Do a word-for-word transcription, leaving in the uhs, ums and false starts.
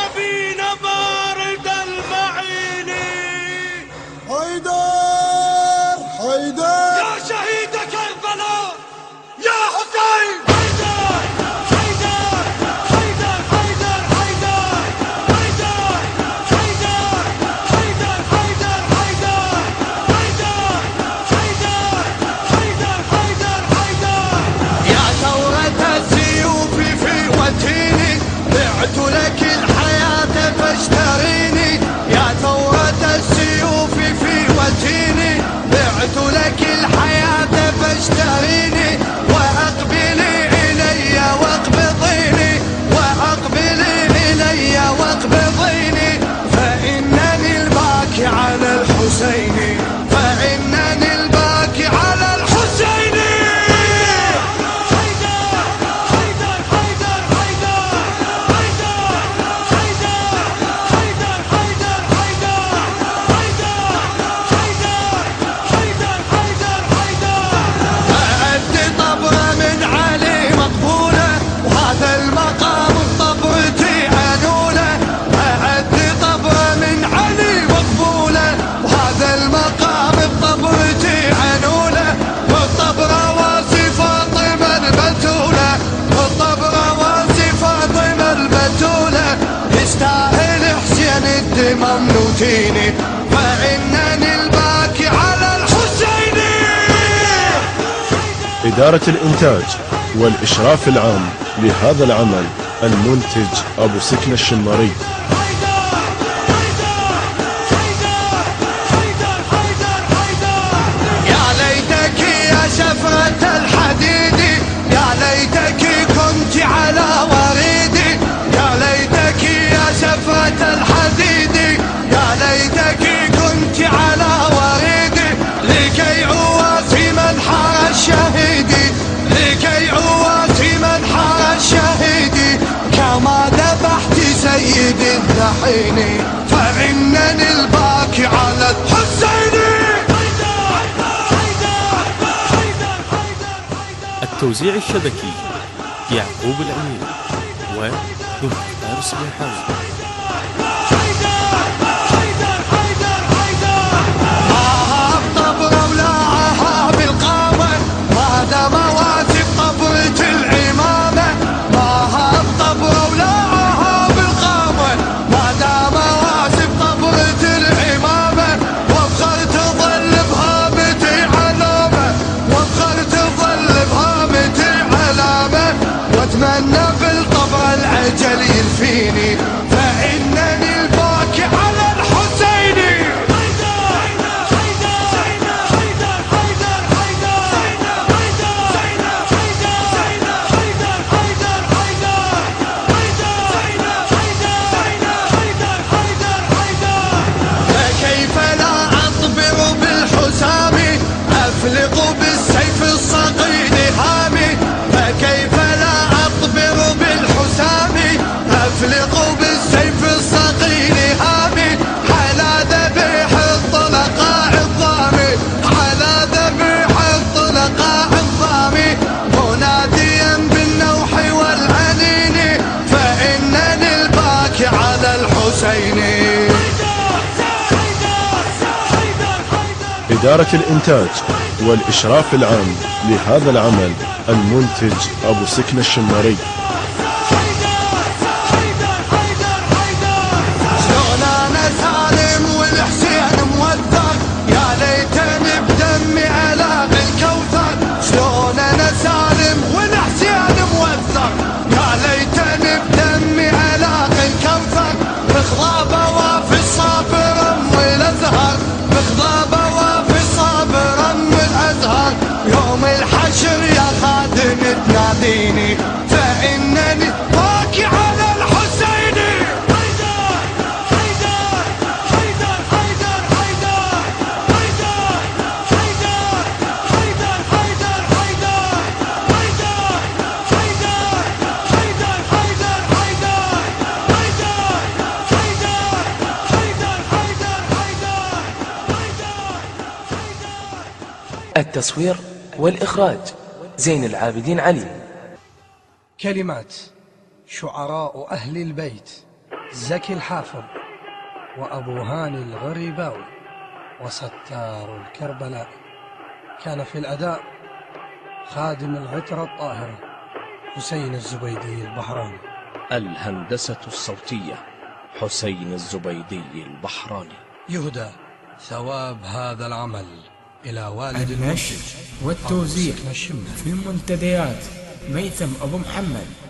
نبينا بارد المعين. حيدر حيدر يا شهيد كربلاء يا حسين. حيدر حيدر حيدر حيدر حيدر حيدر حيدر حيدر حيدر حيدر حيدر حيدر حيدر حيدر. يا ثورة السيوف في وجهي بعت لك الحياة فاشتريني. يا ثورة السيوف في وجهي بعت لك الحياة فاشتريني. وأقبلي إلي واقبضيني وأقبلي إلي واقبضيني. فإنني الباكي على الحسين فإنني الباكي على الحسين. ممنوتيني فإنني الباكي على الحسين. إدارة الإنتاج والإشراف العام لهذا العمل المنتج أبو سكنة الشماري. يا ليتك يا شفرة الحديد يا ليتك كنت على وريدي. يا ليتك يا شفرة الحديد يا ليتك كنت على وريدي. لكي عواسي من حار الشهيد لكي عواسي من حار الشهيد. كما ذبحت سيد الدحين فإنني الباكي على الحسين. التوزيع الشبكي يعقوب الأمير ومختار سبحان. واتمنى بالطبع العجل يلفيني فإنني الباكي على الحسين. فكيف لا أطبر بالحسام أفلق بالسيف الصقيل هامي. فكيف لا أطبر بالحسام أفلق بالسيف الصقيل هامي. على ذبيح الطلقاء الضامي على ذبيح الطلقاء الضامي. مناديا بالنوح والعنين فإنني الباكي على الحسين. إدارة الإنتاج والإشراف العام لهذا العمل المنتج أبو سكنة الشماري. شلون أنا سالم والحسين موثق يا ليتني بدمي علاق الكوثر. شلون أنا سالم والحسين موثق يا ليتني بدمي علاق الكوثر. بخضابة وافي الصابر أم الأزهر بخضابة وافي الصابر أم الأزهر. يوم الحشر يا خادم تناديني فإنني باكي على الحسين. حيدر حيدر حيدر حيدر حيدر حيدر حيدر حيدر حيدر حيدر حيدر حيدر حيدر حيدر التصوير والإخراج زين العابدين علي. كلمات شعراء أهل البيت زكي الحافظ، وأبو هاني الغريباوي، وستار الكربلاء. كان في الأداء خادم العترة الطاهرة حسين الزبيدي البحراني. الهندسة الصوتية حسين الزبيدي البحراني. يهدى ثواب هذا العمل إلى والد النشر والتوزيع في المنتديات ميثم أبو محمد.